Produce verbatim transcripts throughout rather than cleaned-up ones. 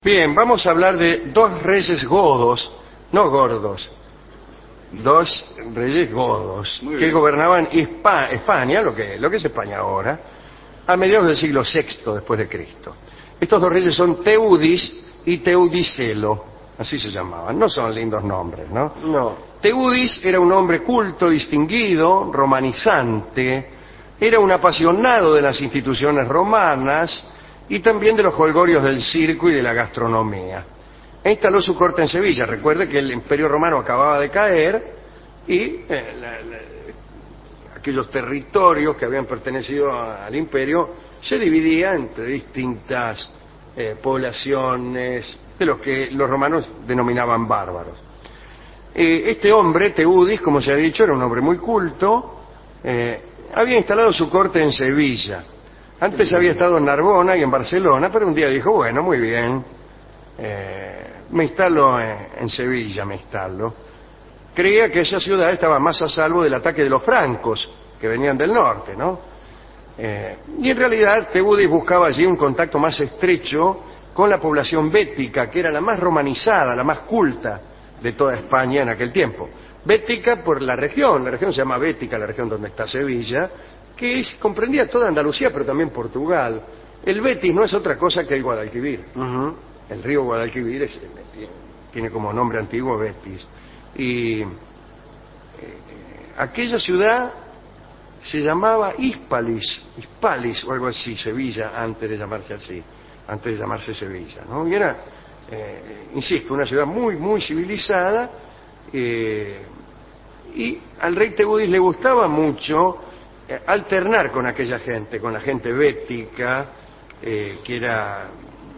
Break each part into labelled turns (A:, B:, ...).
A: Bien, vamos a hablar de dos reyes godos, no gordos, dos reyes godos que gobernaban Hispa- España, lo que, lo que es España ahora, a mediados del siglo sexto después de Cristo. Estos dos reyes son Teudis y Teudicelo, así se llamaban. No son lindos nombres, ¿no?
B: No.
A: Teudis era un hombre culto, distinguido, romanizante, era un apasionado de las instituciones romanas y también de los jolgorios del circo y de la gastronomía. E instaló su corte en Sevilla. Recuerde que el Imperio Romano acababa de caer y eh, la, la, aquellos territorios que habían pertenecido a, al imperio se dividían entre distintas eh, poblaciones de los que los romanos denominaban bárbaros. Eh, este hombre, Teudis, como se ha dicho, era un hombre muy culto, eh, había instalado su corte en Sevilla. Antes había estado en Narbona y en Barcelona, pero un día dijo, bueno, muy bien, eh, me instalo en, en Sevilla, me instalo. Creía que esa ciudad estaba más a salvo del ataque de los francos, que venían del norte, ¿no? Eh, y en realidad Teudis buscaba allí un contacto más estrecho con la población bética, que era la más romanizada, la más culta de toda España en aquel tiempo. Bética por la región, la región se llama Bética, la región donde está Sevilla, que es, comprendía toda Andalucía, pero también Portugal. El Betis no es otra cosa que el Guadalquivir. Uh-huh. El río Guadalquivir es, tiene como nombre antiguo Betis. Y eh, aquella ciudad se llamaba Hispalis, Hispalis o algo así, Sevilla, antes de llamarse así, antes de llamarse Sevilla, ¿no? Y era, eh, insisto, una ciudad muy, muy civilizada, eh, y al rey Teudis le gustaba mucho eh, alternar con aquella gente, con la gente bética, eh, que era,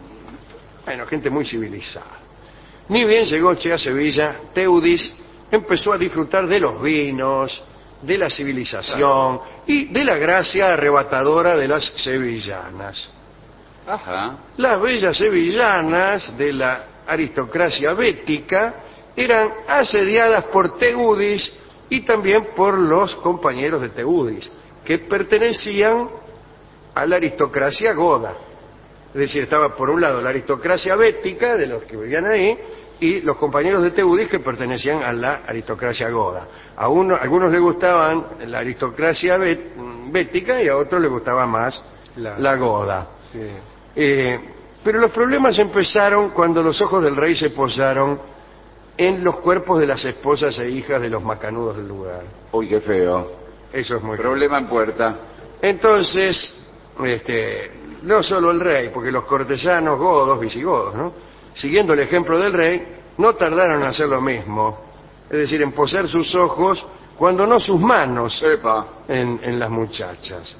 A: bueno, gente muy civilizada. Ni bien llegó Che a Sevilla, Teudis empezó a disfrutar de los vinos, de la civilización y de la gracia arrebatadora de las sevillanas.
B: Ajá.
A: Las bellas sevillanas de la aristocracia bética eran asediadas por Teudis y también por los compañeros de Teudis, que pertenecían a la aristocracia goda. Es decir, estaba por un lado la aristocracia bética, de los que vivían ahí, y los compañeros de Teudis que pertenecían a la aristocracia goda. A, uno, a algunos les gustaban la aristocracia bet, bética y a otros les gustaba más la, la goda.
B: Sí.
A: Eh, pero los problemas empezaron cuando los ojos del rey se posaron en los cuerpos de las esposas e hijas de los macanudos del lugar.
B: Uy, qué feo.
A: Eso es muy
B: Problema
A: feo.
B: en puerta.
A: Entonces, este, no solo el rey, porque los cortesanos godos, visigodos, ¿no?, siguiendo el ejemplo del rey, no tardaron en hacer lo mismo. Es decir, en posar sus ojos, cuando no sus manos, en, en las muchachas.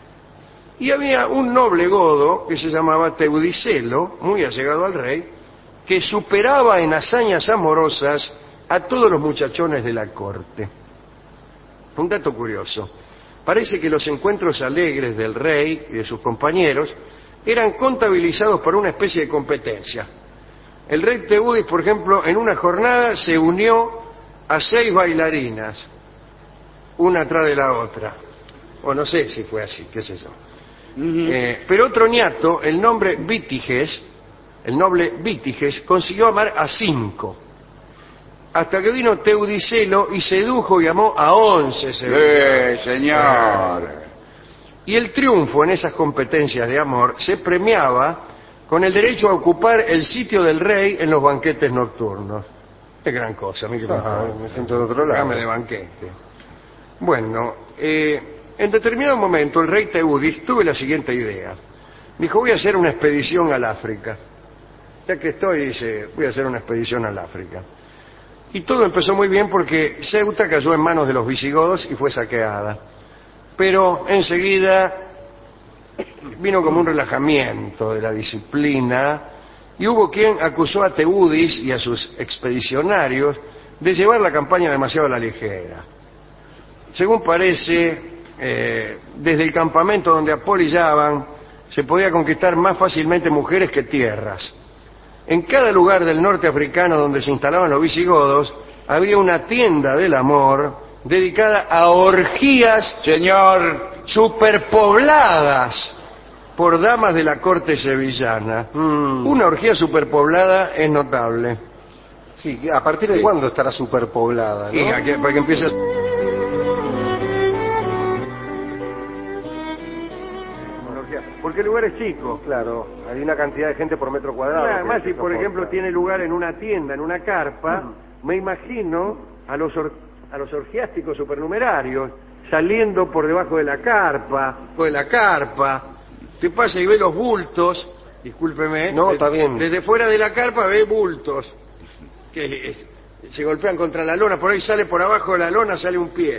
A: Y había un noble godo que se llamaba Teudicelo, muy allegado al rey, que superaba en hazañas amorosas a todos los muchachones de la corte. Un dato curioso. Parece que los encuentros alegres del rey y de sus compañeros eran contabilizados por una especie de competencia. El rey Teudis, por ejemplo, en una jornada se unió a seis bailarinas, una atrás de la otra. O no sé si fue así, qué sé yo. Uh-huh. Eh, pero otro ñato, el nombre Vítiges, el noble Vítiges, consiguió amar a cinco. Hasta que vino Teudicelo y sedujo y amó a once sevillanos.
B: ¡Eh, señor!
A: Y el triunfo en esas competencias de amor se premiaba con el derecho a ocupar el sitio del rey en los banquetes nocturnos. Es gran cosa, a mí que me,
B: Ajá, me siento de otro lado.
A: Dame de banquete. Bueno, eh, en determinado momento el rey Teudis tuvo la siguiente idea. Dijo, voy a hacer una expedición al África. Ya que estoy, dice, voy a hacer una expedición al África. Y todo empezó muy bien porque Ceuta cayó en manos de los visigodos y fue saqueada. Pero enseguida vino como un relajamiento de la disciplina y hubo quien acusó a Teudis y a sus expedicionarios de llevar la campaña demasiado a la ligera. Según parece, eh, desde el campamento donde apolillaban se podía conquistar más fácilmente mujeres que tierras. En cada lugar del norte africano donde se instalaban los visigodos había una tienda del amor dedicada a orgías,
B: señor,
A: superpobladas por damas de la corte sevillana.
C: Mm.
A: Una orgía superpoblada es notable.
C: Sí, ¿a partir de
B: Sí.
C: cuándo estará superpoblada, no?
A: Y a que- para que empiece a... Porque el lugar es chico.
C: Claro, hay una cantidad de gente por metro cuadrado.
A: Claro,
C: que
A: además, si
C: eso
A: por
C: soporta.
A: ejemplo tiene lugar en una tienda, en una carpa, me imagino a los or- a los orgiásticos supernumerarios saliendo por debajo de la carpa. De la carpa. Te pasa y ve los bultos. Discúlpeme.
C: No,
A: de-
C: está bien.
A: Desde fuera de la carpa ve bultos que eh, se golpean contra la lona. Por ahí sale por abajo de la lona, sale un pie.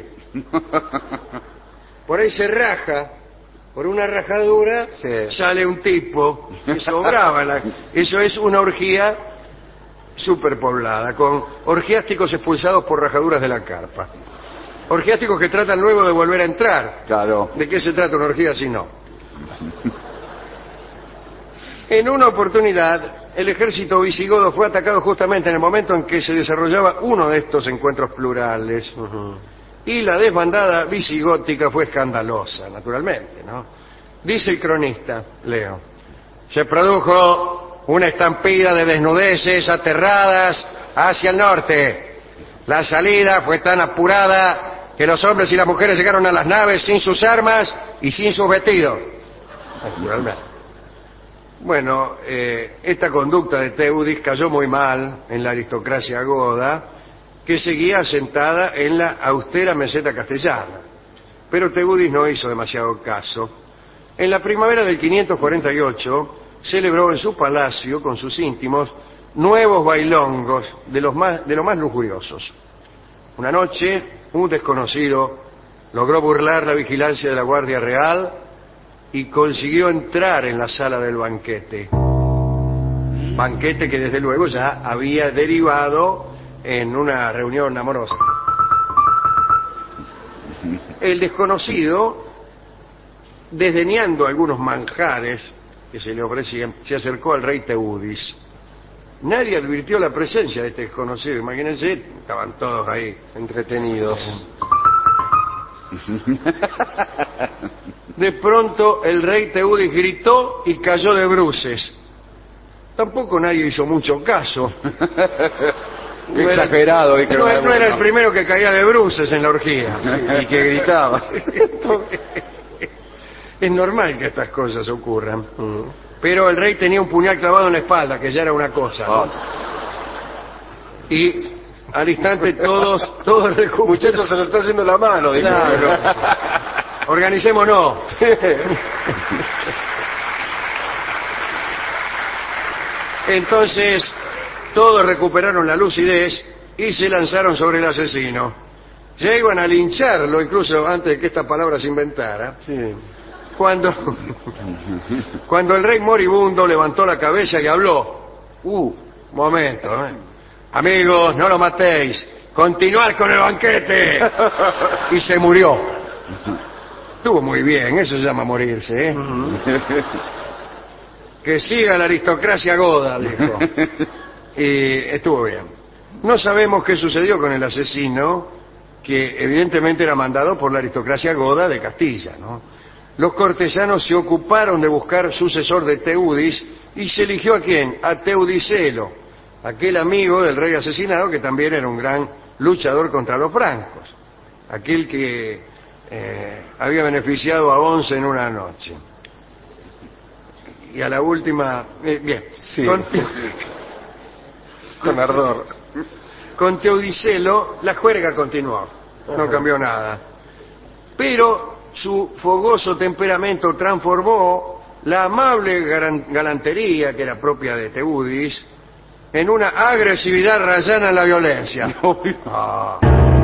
A: Por ahí se raja. Por una rajadura
C: Sí.
A: sale un tipo que sobraba. La- eso es una orgía superpoblada, con orgiásticos expulsados por rajaduras de la carpa. Orgiásticos que tratan luego de volver a entrar.
B: Claro.
A: ¿De qué se trata una orgía si no? En una oportunidad, el ejército visigodo fue atacado justamente en el momento en que se desarrollaba uno de estos encuentros plurales. Y la desbandada visigótica fue escandalosa, naturalmente, ¿no? Dice el cronista, leo, se produjo una estampida de desnudeces aterradas hacia el norte. La salida fue tan apurada que los hombres y las mujeres llegaron a las naves sin sus armas y sin sus vestidos. Naturalmente. Bueno, eh, esta conducta de Teudis cayó muy mal en la aristocracia goda, que seguía asentada en la austera meseta castellana. Pero Teudis no hizo demasiado caso. En la primavera del quinientos cuarenta y ocho celebró en su palacio con sus íntimos nuevos bailongos de los más, de los más lujuriosos. Una noche, un desconocido logró burlar la vigilancia de la Guardia Real y consiguió entrar en la sala del banquete. Banquete que desde luego ya había derivado en una reunión amorosa. El desconocido, desdeñando algunos manjares que se le ofrecían, se acercó al rey Teudis. Nadie advirtió la presencia de este desconocido. Imagínense, estaban todos ahí.
C: Entretenidos.
A: De pronto el rey Teudis gritó y cayó de bruces. Tampoco nadie hizo mucho caso. No era-
B: Exagerado. y que
A: No,
B: era
A: no era el
B: bueno.
A: primero que caía de bruces en la orgía.
C: Y que gritaba.
A: Es normal que estas cosas ocurran. Pero el rey tenía un puñal clavado en la espalda, que ya era una cosa, ¿no?
B: Ah,
A: Y al instante todos, todos recuperaron.
C: Muchachos, se nos está haciendo la mano. dijo.
A: Claro. Organicémonos. Entonces, todos recuperaron la lucidez y se lanzaron sobre el asesino. Ya iban a lincharlo, incluso antes de que esta palabra se inventara,
C: Sí.
A: cuando, cuando el rey moribundo levantó la cabeza y habló. Uh, momento, ¿eh? Amigos, no lo matéis. Continuar con el banquete. Y se murió. Estuvo muy bien, eso se llama morirse, ¿eh? Que siga la aristocracia goda, dijo. Y estuvo bien. No sabemos qué sucedió con el asesino, que evidentemente era mandado por la aristocracia goda de Castilla, ¿no? Los cortesanos se ocuparon de buscar sucesor de Teudis y se eligió a quién, a Teudicelo, aquel amigo del rey asesinado que también era un gran luchador contra los francos, aquel que eh, había beneficiado a once en una noche. Y a la última, eh, bien,
C: Sí.
A: con,
C: Con ardor.
A: con Teudicelo la juerga continuó, no cambió nada. Pero su fogoso temperamento transformó la amable garan- galantería que era propia de Teudis en una agresividad rayana en la violencia. Ah.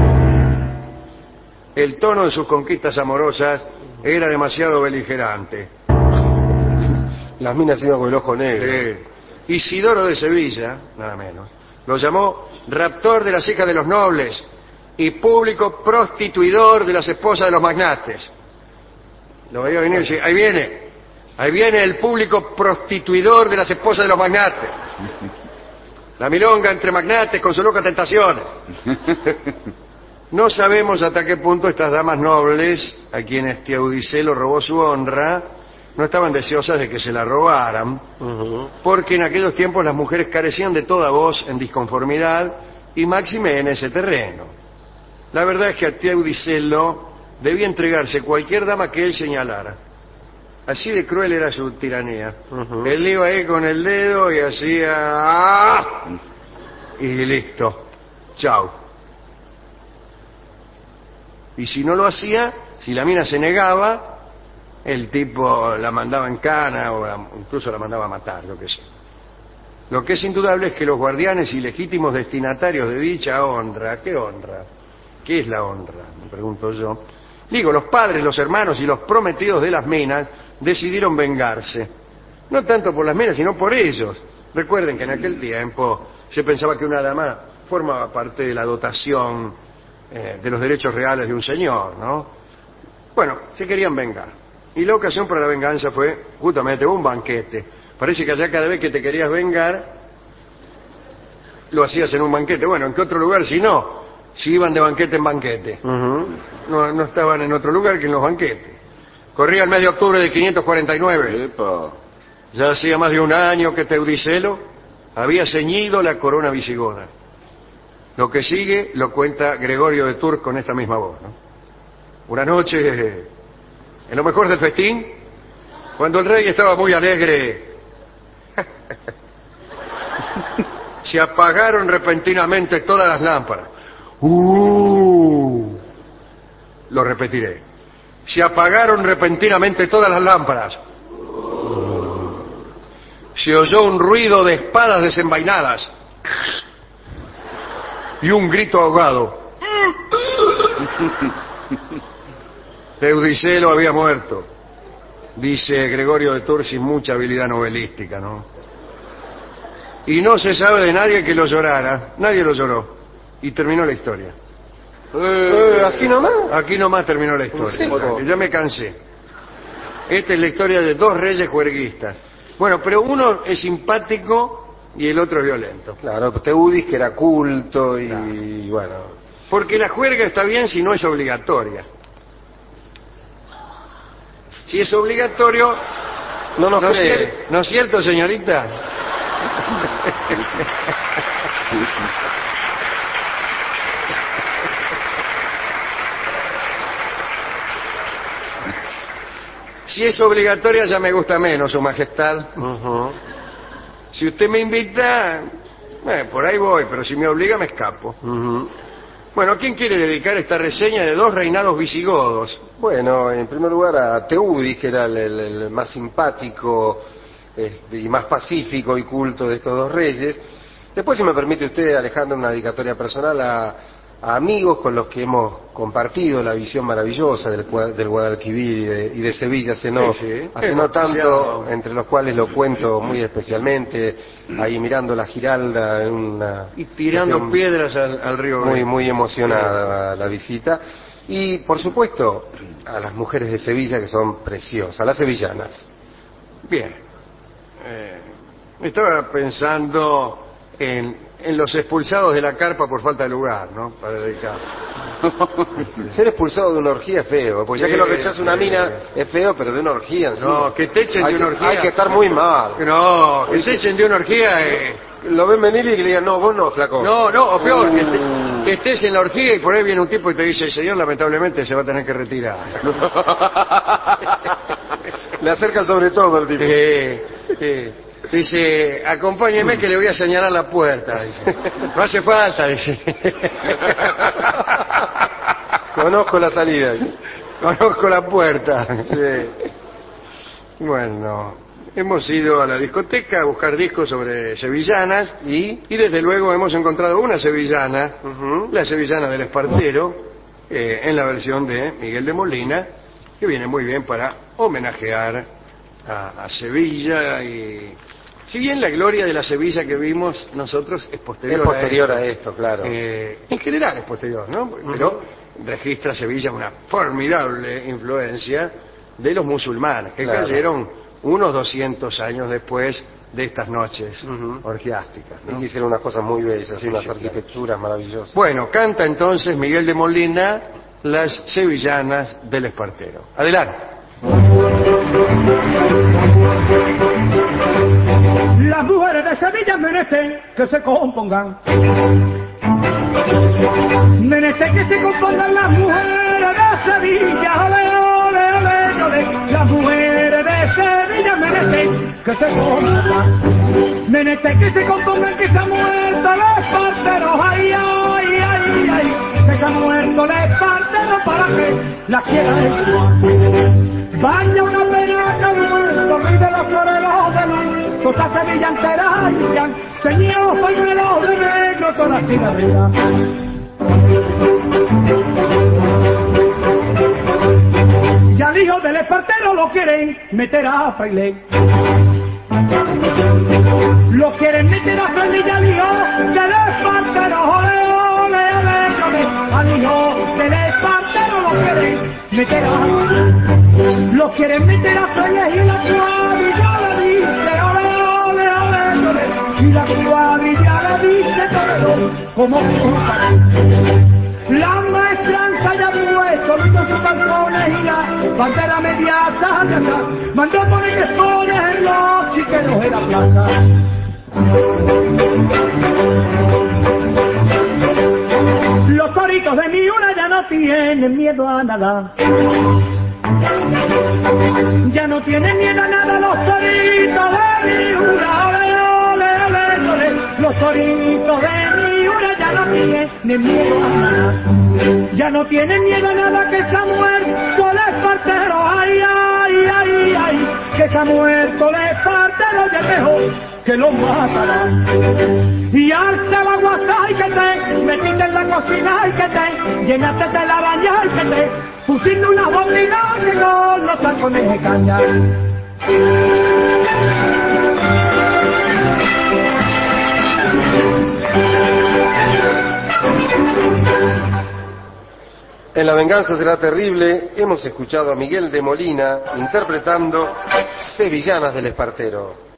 A: El tono de sus conquistas amorosas era demasiado beligerante.
C: Las minas iban con el ojo negro.
A: Eh, Isidoro de Sevilla, nada menos, lo llamó raptor de las hijas de los nobles y público prostituidor de las esposas de los magnates. Lo veía venir y decía, ahí viene, ahí viene el público prostituidor de las esposas de los magnates. La milonga entre magnates con sus locas tentaciones. No sabemos hasta qué punto estas damas nobles, a quienes Teudicelo robó su honra, no estaban deseosas de que se la robaran,
C: Ujú.
A: porque en aquellos tiempos las mujeres carecían de toda voz en disconformidad y máxime en ese terreno. La verdad es que a Teudicelo debía entregarse cualquier dama que él señalara. Así de cruel era su tiranía.
C: Ujú.
A: Él iba ahí con el dedo y hacía... ¡ah! Y listo. Chao. Y si no lo hacía, si la mina se negaba, el tipo la mandaba en cana o la- incluso la mandaba a matar, lo que sea. Lo que es indudable es que los guardianes y legítimos destinatarios de dicha honra, ¿qué honra? ¿Qué es la honra? Me pregunto yo. Digo, los padres, los hermanos y los prometidos de las minas decidieron vengarse. No tanto por las minas, sino por ellos. Recuerden que en aquel tiempo se pensaba que una dama formaba parte de la dotación eh, de los derechos reales de un señor, ¿no? Bueno, se querían vengar. Y la ocasión para la venganza fue justamente un banquete. Parece que allá cada vez que te querías vengar, lo hacías en un banquete. Bueno, ¿en qué otro lugar si no? Si iban de banquete en banquete.
C: Ujú.
A: No, no estaban en otro lugar que en los banquetes. Corría el mes de octubre de quinientos cuarenta y nueve.
B: Epa.
A: Ya hacía más de un año que Teudicelo había ceñido la corona visigoda. Lo que sigue lo cuenta Gregorio de Tours con esta misma voz, ¿no? Una noche, en lo mejor del festín, cuando el rey estaba muy alegre, se apagaron repentinamente todas las lámparas. ¡Uh! Lo repetiré. Se apagaron repentinamente todas las lámparas. Se oyó un ruido de espadas desenvainadas y un grito ahogado. Teudicelo había muerto, dice Gregorio de Tours sin mucha habilidad novelística, ¿no? Y no se sabe de nadie que lo llorara, nadie lo lloró. Y terminó la historia.
C: Eh, ¿Así nomás?
A: Aquí nomás terminó la historia,
C: seco.
A: porque ya me cansé. Esta es la historia de dos reyes juerguistas. Bueno, pero uno es simpático y el otro es violento.
C: Claro, Teudis, que era culto y,
A: Claro.
C: y bueno.
A: Porque la juerga está bien si no es obligatoria. Si es obligatorio,
C: No nos
A: ¿no es,
C: cree.
A: cier- ¿no es cierto, señorita? Si es obligatoria ya me gusta menos, Su Majestad.
C: Ujú.
A: Si usted me invita, eh, por ahí voy, pero si me obliga me escapo.
C: Ujú.
A: Bueno, ¿quién quiere dedicar esta reseña de dos reinados visigodos?
C: Bueno, en primer lugar a Teudis, que era el, el- el más simpático este, y más pacífico y culto de estos dos reyes. Después, si me permite usted, Alejandro, una dedicatoria personal a, a amigos con los que hemos compartido la visión maravillosa del, Gua- del Guadalquivir y de, y de Sevilla hace no,
A: Sí, sí.
C: hace
A: Hemos
C: no tanto,
A: paseado.
C: entre los cuales lo cuento muy especialmente, ahí mirando la Giralda en una...
A: Y tirando
C: cuestión
A: piedras al, al río.
C: muy
A: Bravo.
C: muy emocionada la visita, y por supuesto a las mujeres de Sevilla, que son preciosas, las sevillanas.
A: Bien. Eh, estaba pensando en, en los expulsados de la carpa por falta de lugar, ¿no? Para dedicar.
C: Ser expulsado de una orgía es feo, porque ya
A: Sí,
C: que lo rechaza una
A: sí.
C: mina es feo, pero de una orgía en sí.
A: No, que te echen
C: hay
A: de
C: que,
A: una orgía.
C: hay que estar muy mal.
A: No, que se echen de una orgía. eh.
C: Lo ven venir y que le digan, no, vos no, flaco.
A: No, no, o peor, que,
C: Uh.
A: te- que estés en la orgía y por ahí viene un tipo y te dice, señor, lamentablemente se va a tener que retirar.
C: Le acercan sobre todo al tipo.
A: Eh, eh, dice, acompáñeme que le voy a señalar la puerta. Dice. No hace falta, dice.
C: Conozco la salida.
A: Conozco la puerta.
C: Sí.
A: Bueno, hemos ido a la discoteca a buscar discos sobre sevillanas
C: Y...
A: y desde luego hemos encontrado una sevillana,
C: Ujú.
A: la sevillana del Espartero, eh, en la versión de Miguel de Molina, que viene muy bien para homenajear a, a Sevilla. Y si bien la gloria de la Sevilla que vimos nosotros es posterior,
C: Es posterior
A: a,
C: a
A: esto,
C: esto, claro.
A: eh, en general es posterior, ¿no? Pero registra Sevilla una formidable influencia de los musulmanes, que
C: Claro.
A: cayeron unos doscientos años después de estas noches
C: Ujú.
A: orgiásticas,
C: Y
A: ¿no?
C: que hicieron unas cosas muy bellas,
A: Sí,
C: unas
A: sí, claro.
C: arquitecturas maravillosas.
A: Bueno, canta entonces Miguel de Molina las sevillanas del Espartero. Adelante.
D: Las mujeres de Sevilla menester que se compongan. Menester que se compongan las mujeres de Sevilla. Ole, ole, ole, ole. Las mujeres de Sevilla menester que se compongan. Menester que se compongan que se han muerto los parteros. Ay, ay, ay, ay. Que se han muerto los parteros para que las quieran. Vaya una pena que han muerto de los floreros de luz, toda Sevilla entera hayan, señor pañuelos de negro, toda cigarrera. Ya al hijo del espartero lo quieren meter a fraile. Lo quieren meter a fraile y al hijo del espartero, ole, ole, ole, ole. Al hijo del espartero lo quieren meter a fraile. Lo quieren meter a fraile y la cuadrilla le dice, ole, ole, ole, ole. Y la cuadrilla le dice, todo como tú sabes. La maestranza ya puesto, con sus calzones y la bandera mediata, mandó poner que expones en los chiqueros de la plaza. Los toritos de mi una ya no tienen miedo a nada. Ya no tienen miedo a nada los toritos de mi una, ole, ole, ole, ole. Los toritos de mi una ya no tienen miedo a nada. Ya no tienen miedo a nada que se ha muerto el espartero, ay, ay, ay, ay. Que se ha muerto el espartero y es mejor que lo matará. Y alza la guasa y que te metiste en la cocina y que te llenaste de la baña y que te pusiste una bombina que no los tacones de caña.
C: En La venganza será terrible hemos escuchado a Miguel de Molina interpretando Sevillanas del Espartero.